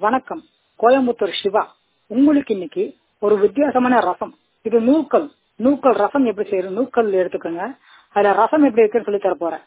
வணக்கம். கோயம்புத்தூர் சிவா. உங்களுக்கு இன்னைக்கு ஒரு வித்தியாசமான ரசம். இது நூக்கல் ரசம் எப்படி செய்யறது? நூக்கல் எடுத்துக்கோங்க. அதுல ரசம் எப்படி இருக்குன்னு சொல்லி தர போறேன்.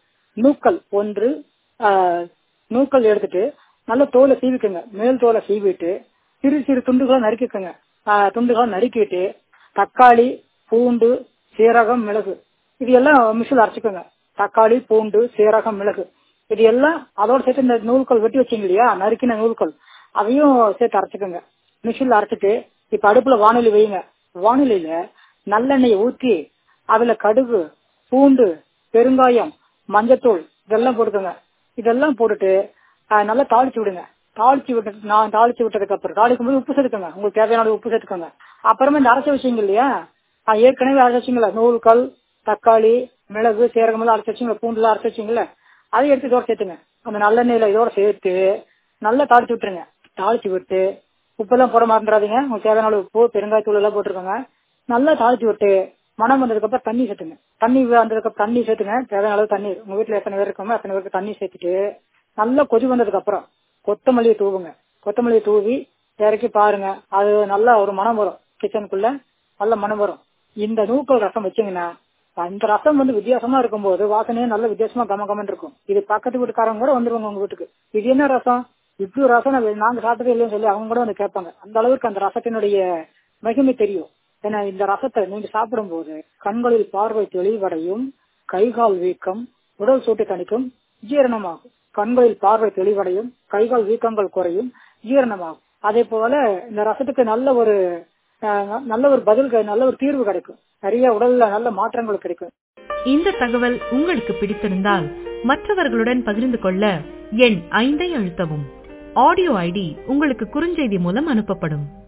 நூக்கல் எடுத்துட்டு நல்ல தோலை சீவிக்குங்க. மேல் தோலை சீவிட்டு சிறு சிறு துண்டுகளா நறுக்கிக்கோங்க. துண்டுகளா நறுக்கிட்டு தக்காளி, பூண்டு, சீரகம், மிளகு இது எல்லாம் மிக்ஸில் அரைச்சிக்கோங்க. தக்காளி, பூண்டு, சீரகம், மிளகு இது எல்லாம் அதோட சேர்த்து இந்த நூல்கள் வெட்டி வச்சிங்க இல்லையா, நறுக்கின நூல்கள் அதையும் சேர்த்து அரைச்சிக்கோங்க. மிக்ஸில் அரைச்சிட்டு இப்ப அடுப்புல வானிலை வைங்க. வானிலையில நல்லெண்ணெயை ஊற்றி அதுல கடுகு, பூண்டு, பெருங்காயம், மஞ்சத்தூள் இதெல்லாம் போட்டுக்கோங்க. இதெல்லாம் போட்டுட்டு நல்லா தாளிச்சு விடுங்க. தாளிச்சு விட்டதுக்கு அப்புறம் தாளிக்கும் போது உப்பு சேர்த்துக்கோங்க. உங்களுக்கு தேவையான உப்பு சேர்த்துக்கோங்க. அப்புறமா இந்த அரைச்சி வச்சிங்க இல்லையா, ஏற்கனவே அரைச்சி வச்சிங்களா நூல்கள், தக்காளி, மிளகு, சீரகம் எல்லாம் அரைச்சி வச்சிங்களா, பூண்டு எல்லாம் அரைச்சி வச்சிங்களா, அதை எடுத்து இதோட சேர்த்துங்க. அந்த நல்லெண்ணெயில இதோட சேர்த்து நல்லா தாளிச்சு விட்டுருங்க. தாளிச்சு விட்டு உப்பெல்லாம் போட மறந்துடாதீங்க. உங்களுக்கு தேவையான உப்பு, பெருங்காயத்தூள் எல்லாம் போட்டுருக்கோங்க. நல்லா தாளிச்சு விட்டு மனம் வந்ததுக்கு அப்புறம் தண்ணி சேர்த்துங்க. தண்ணி சேர்த்துங்க. தேவையான அளவு தண்ணி, உங்க வீட்டுல எத்தனை பேர் இருக்காங்க அத்தனை பேருக்கு தண்ணி சேர்த்துட்டு நல்லா கொதி வந்ததுக்கு அப்புறம் கொத்தமல்லியை தூவுங்க. கொத்தமல்லியை தூவி இறக்கி பாருங்க. அது நல்லா ஒரு மனம் வரும். கிச்சனுக்குள்ள நல்ல மனம் வரும். இந்த நூக்கல் ரசம் வச்சீங்கன்னா அந்த ரசம் வித்தியாசமா இருக்கும்போது வாசனையே நல்ல வித்தியாசமா கமகமன்னு இருக்கும். இது பக்கத்து வீட்டுக்காரங்க கூட வந்துருவாங்க உங்க வீட்டுக்கு. இது என்ன ரசம், இப்படி ரசம் நாங்க சாப்பிட்டதே இல்லைன்னு சொல்லி அவங்க கூட வந்து கேட்பாங்க. அந்த அளவுக்கு அந்த ரசத்தினுடைய மகிமை தெரியும். ஏன்னா இந்த ரசத்தை நீங்க சாப்பிடும் போது கண்களில் பார்வை தெளிவடையும், கைகால் வீக்கம், உடல் சூட்டை தணிக்கும், ஜீரணமாகும். கண்களில் பார்வை தெளிவடையும், கைகால் வீக்கங்கள் குறையும், ஜீரணமாகும். அதே போல இந்த ரசத்துக்கு நல்ல ஒரு பதில், நல்ல ஒரு தீர்வு கிடைக்கும். நிறைய உடல்ல நல்ல மாற்றங்கள் கிடைக்கும். இந்த தகவல் உங்களுக்கு பிடித்திருந்தால் மற்றவர்களுடன் பகிர்ந்து கொள்ள எண் 5 அழுத்தவும். ஆடியோ ஐடி உங்களுக்கு குறுஞ்செய்தி மூலம் அனுப்பப்படும்.